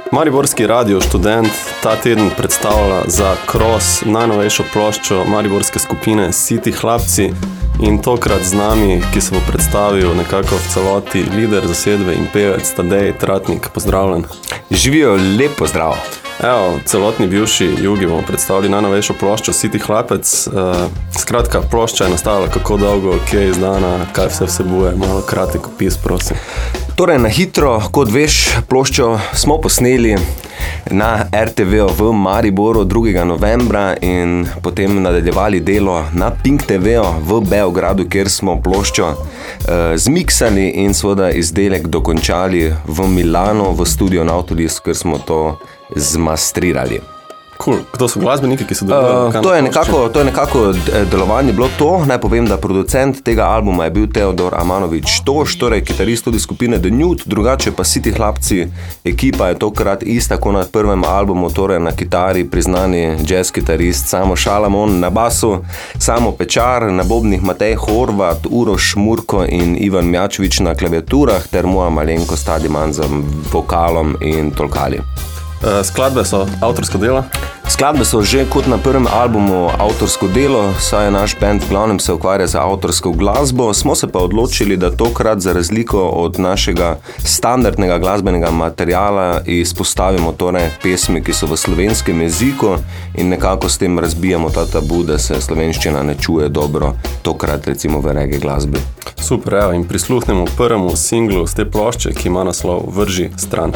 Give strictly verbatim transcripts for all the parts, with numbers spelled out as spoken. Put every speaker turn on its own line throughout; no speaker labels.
Mariborski radio študent ta teden predstavlja za Cross najnovejšo ploščo mariborske skupine City Hlapci in tokrat z nami, ki se bo predstavil nekako v celoti lider zasedbe in pevec Tadej Tratnik. Pozdravljen.
Živijo, lep pozdrav.
Evo, celotni bivši Jugi bomo predstavili najnovejšo ploščo City Hlapec. Uh, skratka, plošča je nastavila kako dolgo, kje je izdana, kaj vse vsebuje, malo kratek opis, prosim.
Torej, na hitro, kot veš, ploščo smo posneli na R T V v Mariboru drugega novembra in potem nadaljevali delo na Pink T V v Beogradu, kjer smo ploščo eh, zmiksali in seveda izdelek dokončali v Milano v studio Nautilus, kjer smo to zmastrirali.
Cool. Kdo so glasbeniki, ki so delovali?
Uh, to, je nekako, to je nekako delovanje bilo to. Naj povem, da producent tega albuma je bil Teodor Amanovič Toš, torej kitarist tudi skupine The Nude, drugače pa City Hlapci, ekipa je tokrat ista kot na prvem albumu, torej na kitari priznani jazz kitarist Samo Šalamon, na basu Samo Pečar, na bobnih Matej Horvat, Uroš Murko in Ivan Mjačevič na klaviaturah ter moja malenkost Adiman z vokalom in tolkali.
Skladbe so avtorsko delo?
Skladbe so že kot na prvem albumu avtorsko delo, saj je naš band v glavnem se ukvarja za avtorsko glasbo, smo se pa odločili, da tokrat za razliko od našega standardnega glasbenega materiala izpostavimo torej pesmi, ki so v slovenskem jeziku in nekako s tem razbijamo ta tabu, da se slovenščina ne čuje dobro, tokrat recimo v reggae glasbi.
Super, evo, in prisluhnemo prvemu singlu z te plošče, ki ima naslov Vrži stran.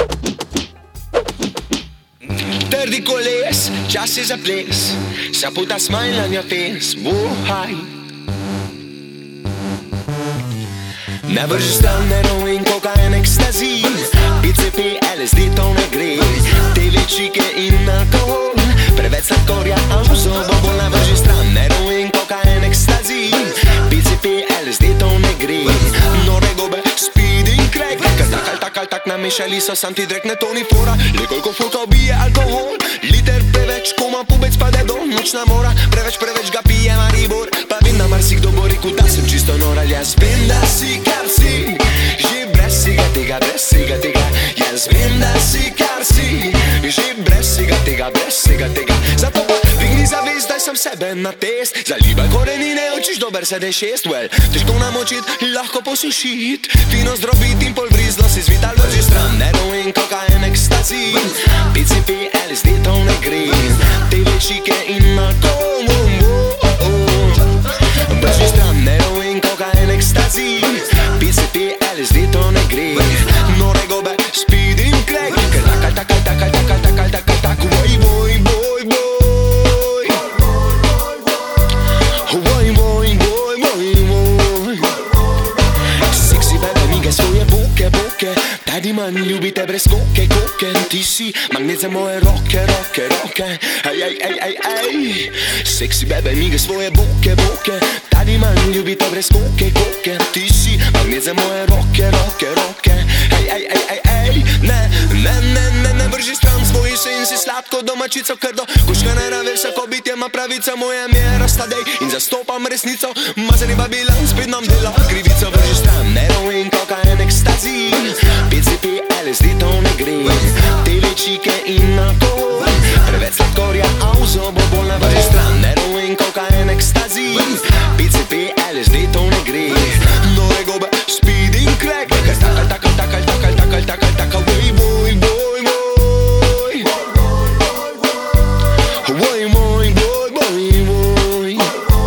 Trdi koles, čas je za ples, sa put a smile on your face, whoa, hi. Ne vrži stran heroin, kokain, ekstazi, P C P, L S D, to ne gre, te večike in alkohol, preveč sladkorja, amuzobobol. Ne vrži stran heroin, kokain, ekstazi, P C P, L S D, to ne gre, nore gobe, speed in crack, kar tak, al tak, al tak namešali so, sam ti drek, ne to ni fora, le koliko fulka ubije alkohol, liter preveč, koma pubec pade do nočna mora, preveč, preveč ga pije Maribor, pa vem, da marsikdo bo rekel, da sem čisto nora, jaz vem, da si kar si, že brez vsega tega, brez vsega tega, jaz vem, da si kar si, že brez vsega tega, brez vsega tega, zato pa vigni zavest, daj sem sebe na test, zalibaj korenine, učiš dober sede šest, well, težko namočit, lahko posušit, fino zdrobit in pol vrizlo si zvital, vrži stran, heroin, kokain, ekstazi, P C P, L S D, to ne gre, te večike in alkohol, oh, oh, oh. Vrži stran, heroin, kokain, ekstazi, P C P, L S D, to ne gre, nore gobe, speed in crack, ker takal, takal, takal, takal, takal, takal, takal, boj, boj, boj, boj, boj, boj, boj, boj, boj. Seksi bebe, mige svoje boke, boke, Tadi man ljubite brez koke, koke, ti si magnet za moje roke, roke, roke, ej, ej, ej, ej, ej. Seksi bebe, mige svoje boke, boke, Tadi man ljubite brez koke, koke, ti si magnet za moje roke, roke, roke, ej, ej, ej, ej, ej. Ne, ne, ne, ne, ne vrži stran svoj sen, si sladko domačico, krdo, kuška ne rave, vsako bitje ima pravica, moje mjera stadej in zastopam resnico, mazani babilan, spet nam dela krivico, vrži stran, heroin, kokain, ekstazi, P C P, L S D, to ne gre, te večike in alkohol, preveč sladkorja, amuzobobol. Ne vrži stran, heroin, kokain, ekstazi, P C P, L S D, to ne gre, nore gobe, speed in crack, ker takal, takal, takal, takal, takal, takal, takal, boj, boj, boj, boj, boj, boj, boj, boj, boj.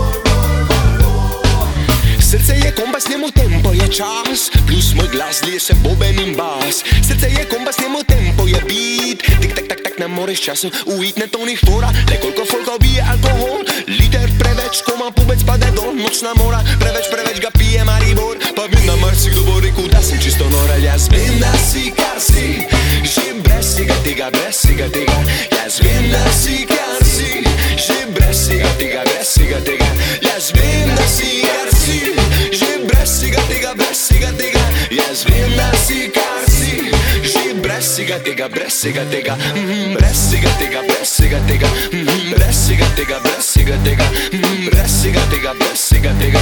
Srce je kompas, njemu tempo je čas, plus moj glas lije se boben in bas. Srce je kompas, njemu tempo je beat, tik tak tak tak, ne moreš času ujit, ne to ni fora, le koliko folka ubije alkohol, liter preveč, koma pubec pade do nočna mora, preveč, preveč ga pije Maribor, pa vem, da marsikdo bo rekel, da sem čisto nora, jaz vem, da si kar si, že brez vsega tega, brez vsega tega, jaz vem, da si kar si, že brez vsega tega, brez vsega tega, jaz vem, da si kar si, že brez vsega tega, brez vsega tega, jaz vem, da si kar si, že brez vsega tega, brez vsega tega, brez vsega tega, brez vsega tega, brez vsega tega, brez vsega tega, brez vsega tega, brez vsega tega.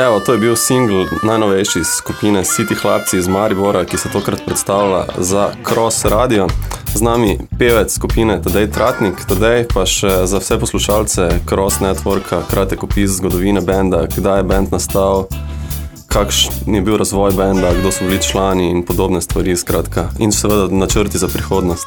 Evo, to je bil single najnovejši iz skupine City Hlapci iz Maribora, ki se tokrat predstavlja za Cross Radio. Z nami pevec skupine Tadej Tratnik. Tadej, pa še za vse poslušalce Cross Networka, kratek opis zgodovine benda, kdaj je bend nastal, kakšen je bil razvoj benda, kdo so bili člani in podobne stvari, skratka. In seveda načrti za prihodnost.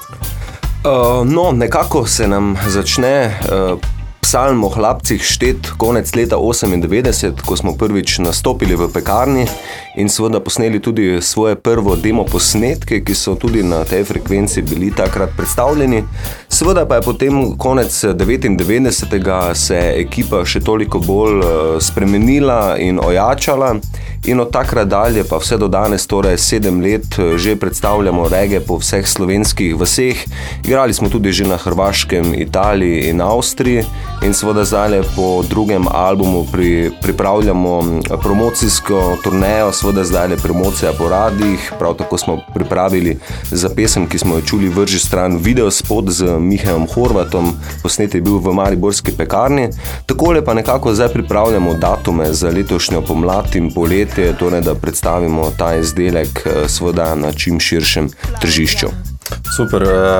Uh, no, nekako se nam začne uh, psalm o Hlapcih štet konec leta osemindevetdeset, ko smo prvič nastopili v Pekarni in seveda posneli tudi svoje prvo demo posnetke, ki so tudi na tej frekvenci bili takrat predstavljeni. Seveda pa je potem konec devetindevetdesetega se ekipa še toliko bolj spremenila in ojačala in od takrat dalje pa vse do danes, torej sedem let, že predstavljamo reggae po vseh slovenskih vaseh. Igrali smo tudi že na Hrvaškem, Italiji in Avstriji in seveda zdaj po drugem albumu pri, pripravljamo promocijsko turnejo, seveda zdaj promocija po radijih, prav tako smo pripravili za pesem, ki smo jo čuli Vrži stran, videospot z Mihajem Horvatom, posnet je bil v Mariborski Pekarni. Takole pa nekako zdaj pripravljamo datume za letošnjo pomlad in poletje, torej da predstavimo ta izdelek seveda na čim širšem tržišču.
Super,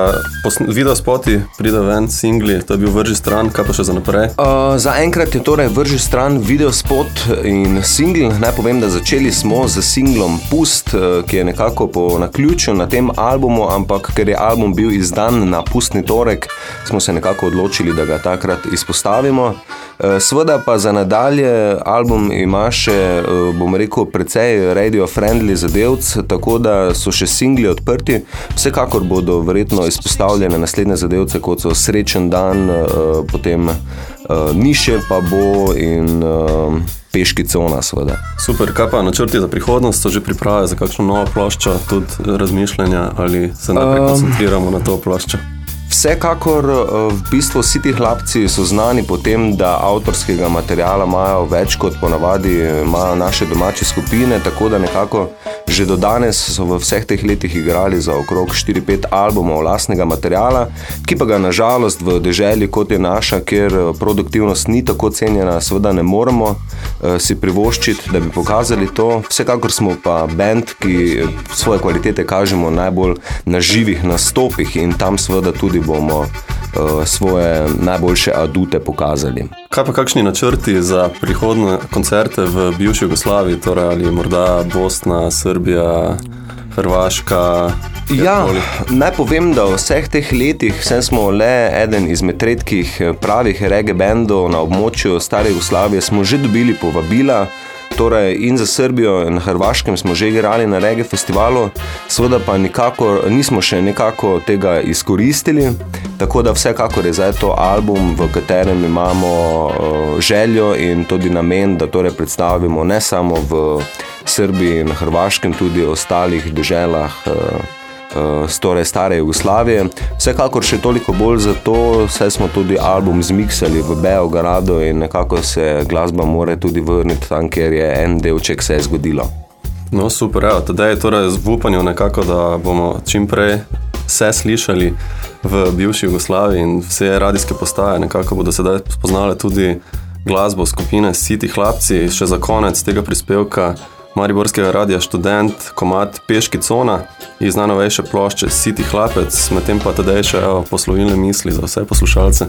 videospoti pride ven, singli, to je bil Vrži stran, kaj pa še za naprej?
Uh, za enkrat je torej Vrži stran videospot in singl. Naj povem, da začeli smo z singlom Pust, ki je nekako po naključju na tem albumu, ampak ker je album bil izdan na pustni torek, smo se nekako odločili, da ga takrat izpostavimo. Uh, Sveda pa za nadalje album ima še, uh, bom rekel, precej radio-friendly zadevc, tako da so še singli odprti. Vsekakor bodo verjetno izpostavljene naslednje zadevce, kot so Srečen dan, uh, potem uh, Niše pa bo in uh, Peški cona, seveda.
Super, kaj pa načrti za prihodnost, so že priprave za kakšno novo ploščo, tudi razmišljanja ali se najprej um, koncentriramo na to ploščo?
Vsekakor v bistvu City Hlapci so znani po tem, da avtorskega materiala imajo več kot ponavadi imajo naše domače skupine, tako da nekako že do danes so v vseh teh letih igrali za okrog štiri pet albumov lastnega materiala, ki pa ga nažalost v deželi kot je naša, kjer produktivnost ni tako cenjena, seveda ne moremo uh, si privoščiti, da bi pokazali to. Vsekakor smo pa band, ki svoje kvalitete kažemo najbolj na živih nastopih in tam seveda tudi bomo uh, svoje najboljše adute pokazali.
Kaj pa kakšni načrti za prihodne koncerte v bivši Jugoslaviji, torej ali morda Bosna, Srbija, Hrvaška?
Ja, naj povem, da v vseh teh letih vsem smo le eden izmed redkih pravih reggae bendov na območju stare Jugoslavije, smo že dobili povabila, torej in za Srbijo in na Hrvaškem smo že igrali na reggae festivalu, seveda pa nikakor, nismo še nekako tega izkoristili, tako da vsekakor je zdaj to album, v katerem imamo uh, željo in tudi namen, da torej predstavimo ne samo v Srbiji in na Hrvaškem, tudi v ostalih deželah uh, uh, torej stare Jugoslavije. Vsekakor še toliko bolj zato, saj smo tudi album zmiksali v Beogradu in nekako se glasba more tudi vrniti tam, ker je en delček se je zgodilo.
No super, evo, tedaj je torej v upanju nekako, da bomo čim prej vse slišali v bivši Jugoslaviji in vse radijske postaje nekako bodo sedaj spoznale tudi glasbo skupine City Hlapci. Še za konec tega prispevka Mariborskega radija Študent, komad Peški cona iz najnovejše plošče City Hlapec, medtem pa tedaj še evo, poslovilne misli za vse poslušalce.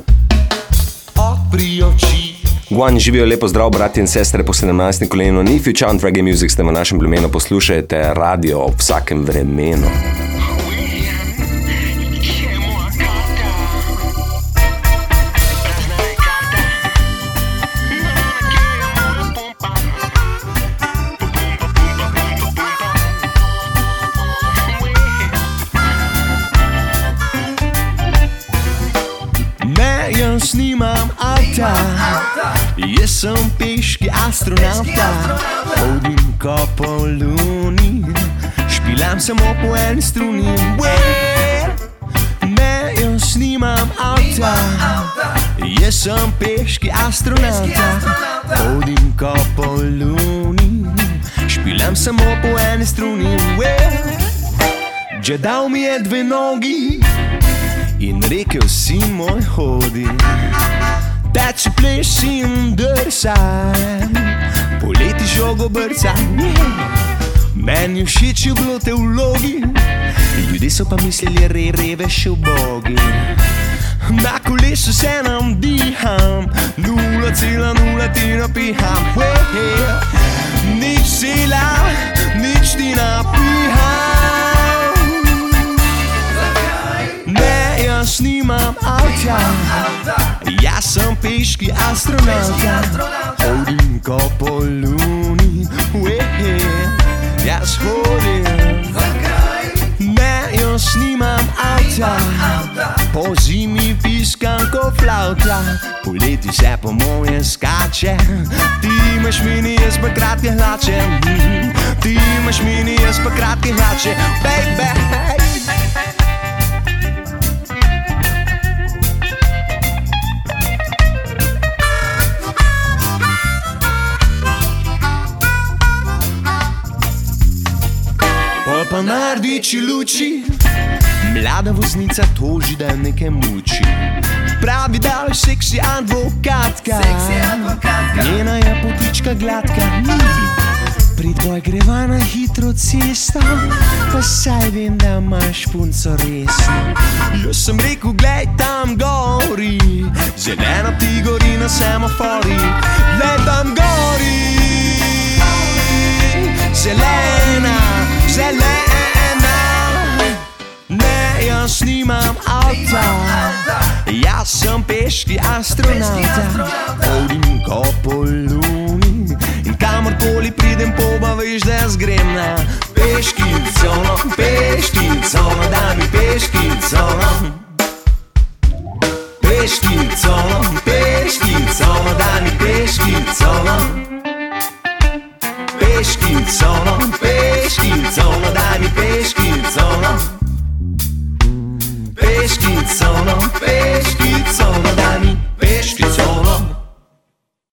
Guan, živijo, lepo zdrav, brati in sestre po sedemnajstem kolenu. Ni Fuchant Reggae Music, ste v našem plemenu, poslušajte radio ob vsakem vremenu.
Snimam avta, jaz sem peški astronauta, hodim ko po luni, špilam samo po eni struni. Ne, jaz snimam avta, jaz sem peški astronauta, hodim ko po luni, špilam samo po eni struni. Že dal mi je dve nogi in rekel si moj hodi, teči pleš in drsaj, po poleti žogo brca. Meni všeč je bilo te vlogi, ljudje so pa mislili, re, re, veš ubogi. Na kolesu se nam diham, nula cela nula ti napiham. Hey, hey. Nič sila, nič ti napiham. Ne, jaz nimam avta, jaz sem peški astronauta. Hodim ko po luni, hey, hey. Jaz hodim. Ne, jaz nimam avta, po zimi piskam ko flauta. Poleti se po moje skače, ti imaš mini, jaz pa kratke hlače. Ti imaš mini, jaz pa kratke hlače, baby. Pa na rdeči luči mlada voznica toži, da nekaj muči. Pravi, da je seksi advokatka, njena je potička gladka. Pri tvoj greva na hitro cesto, pa saj vem, da imaš punco resno. Jaz sem rekel, glej tam gori, zelena ti gori na semafori. Glej tam gori, zelena, zelena. Ne, jaz nimam avta, jaz sem peški astronauta. Hodim ko po luni in kamorkoli pridem poba, veš, da jaz grem na peškico, no, peškico, no, da mi peškico, no. Peškico, no, peškico, no, da mi peškico, no. Peškico, no, peškico,